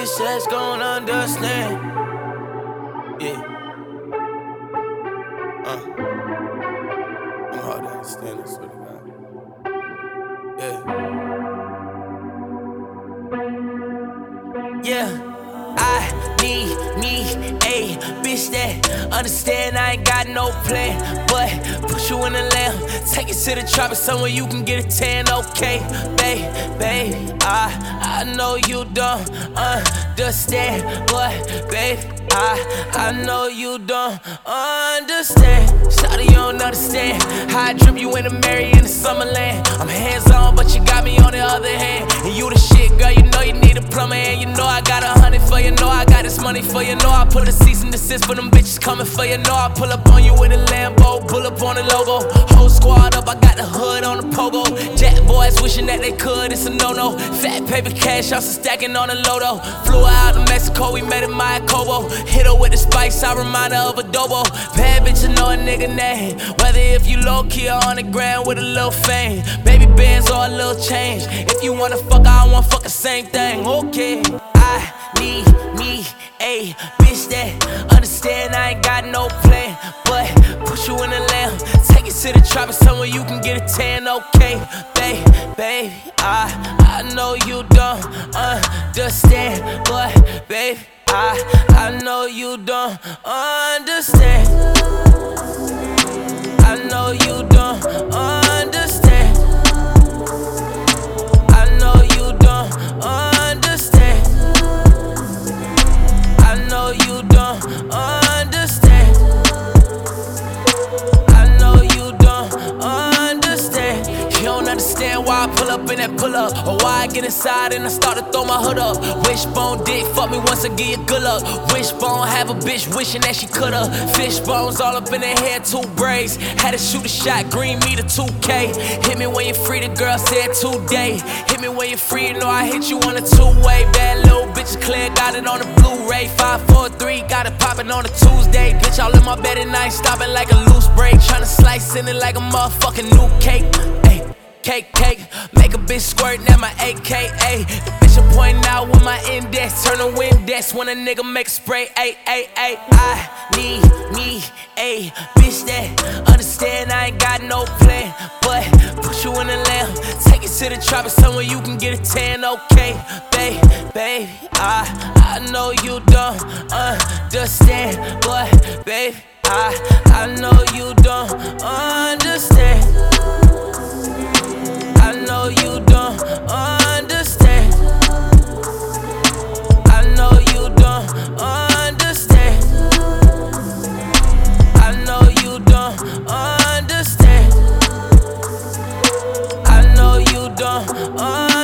bitch that's gon' understand. Yeah. I'm hard to understand, I swear to God. Yeah. I need me a bitch that understand I ain't got no plan, but put you in the lamb, take it to the tropics somewhere you can get a tan. Okay, babe, I know you don't understand, but babe, I know you don't understand. Shawty, you don't understand how I drip you in the Mary in the Summerland. I'm hands on, but you got me on the other hand. And you the shit, girl, you know you need a plumber. And you know I got 100 for you, know I got this money for you. Know I pull a cease and desist for them bitches coming for you. Know I pull up on you with a Lambo, pull up on the logo. Whole squad up, I got the hood on the pogo. Jack boys wishing that they could, it's a no-no. Fat paper cash, I'm stacking on the Lodo. Flew her out to Mexico, we met in Mayakobo. Hit her with the spice, I remind her of adobo. Bad bitch, you know a nigga name. Whether if you low-key or on the ground with a little fame. Baby bands or a little change. If you wanna fuck, I wanna fuck the same thing. Okay, I need me a bitch that understand I ain't got no plan, but put you in the lamb, take it to the tropics somewhere you can get a tan. Okay, babe, I know you don't understand, but babe, I know you don't understand. I know you don't understand. I know you don't understand. I know you don't understand. I know you don't understand. You don't understand why I pull up in that pull up, or why I get inside and I start to throw my hood up. Wishbone dick, fuck me once I give you good luck. Wishbone have a bitch wishing that she coulda. Fishbones all up in her hair, 2 braids. Had to shoot a shot, green me to 2K. Hit me when you're free, the girl said today. Hit me when you're free, you know I hit you on a 2-way. Bad little bitch, clear, got it on the Blu-ray. 543, got it poppin' on a Tuesday. Bitch, all in my bed and I ain't stopping like a loose break. Tryna slice in it like a motherfucking new cake. Ay, cake, make a bitch squirt at my AKA. The bitch I'm pointing out with my index, turn the Windex when a nigga make a spray. Ay. I need me a bitch that understand I ain't got no plan, but put you in the lamb, take it to the tropics somewhere you can get a tan. Okay, babe, I know you don't understand, but babe, I know you don't understand. I know you don't understand. I know you don't understand. I know you don't understand. I know you don't understand.